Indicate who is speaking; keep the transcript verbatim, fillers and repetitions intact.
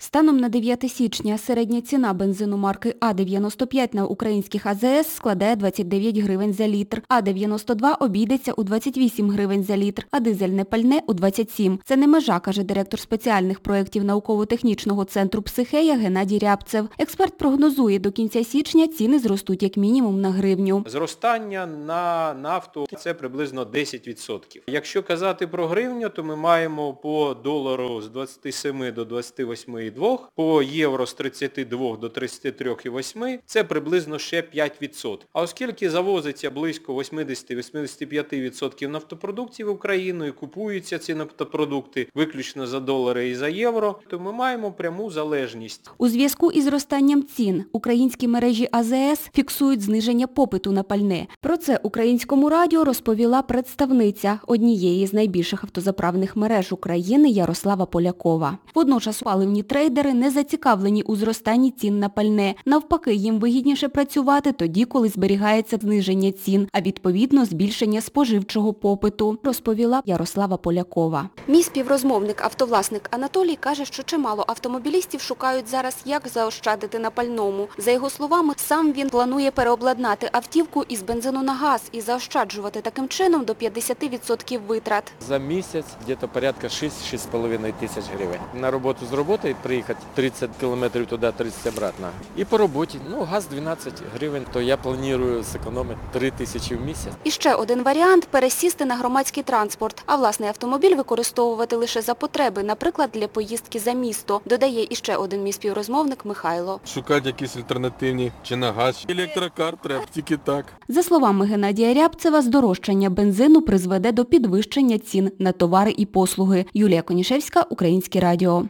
Speaker 1: Станом на дев'яте січня середня ціна бензину марки А дев'яносто п'ять на українських А Зе Ес складає двадцять дев'ять гривень за літр, А дев'яносто два обійдеться у двадцять вісім гривень за літр, а дизельне пальне – у двадцять сім. Це не межа, каже директор спеціальних проєктів науково-технічного центру «Психея» Геннадій Рябцев. Експерт прогнозує, до кінця січня ціни зростуть як мінімум на гривню.
Speaker 2: Зростання на нафту – це приблизно десять відсотків. Якщо казати про гривню, то ми маємо по долару з двадцяти семи до двадцяти восьми цілих двох, по євро з тридцяти двох до тридцяти трьох цілих восьми, це приблизно ще п'ять відсотків. А оскільки завозиться близько вісімдесят до вісімдесяти п'яти відсотків нафтопродуктів в Україну і купуються ці нафтопродукти виключно за долари і за євро, то ми маємо пряму залежність.
Speaker 1: У зв'язку із зростанням цін українські мережі А Зе Ес фіксують зниження попиту на пальне. Про це Українському радіо розповіла представниця однієї з найбільших автозаправних мереж України Ярослава Полякова. Водночас паливні трейдери не зацікавлені у зростанні цін на пальне. Навпаки, їм вигідніше працювати тоді, коли зберігається зниження цін, а відповідно збільшення споживчого попиту, розповіла Ярослава Полякова. Мій співрозмовник, автовласник Анатолій, каже, що чимало автомобілістів шукають зараз, як заощадити на пальному. За його словами, сам він планує переобладнати автівку із бензину на газ і заощаджувати таким чином до п'ятдесят відсотків витрат.
Speaker 3: За місяць десь порядка шість-шість з половиною тисяч гривень. На роботу з роботи приїхати тридцять кілометрів туди, тридцять обратно. І по роботі, ну, газ дванадцять гривень, то я планую зекономити три тисячі в місяць.
Speaker 1: І ще один варіант – пересісти на громадський транспорт, а власний автомобіль використовувати лише за потреби, наприклад, для поїздки за місто, додає іще один мій співрозмовник Михайло.
Speaker 4: Шукати якісь альтернативні, чи на газ, електрокар треба, тільки так.
Speaker 1: За словами Геннадія Рябцева, здорожчання бензину призведе до підвищення цін на товари і послуги. Юлія Конішевська, Українське радіо.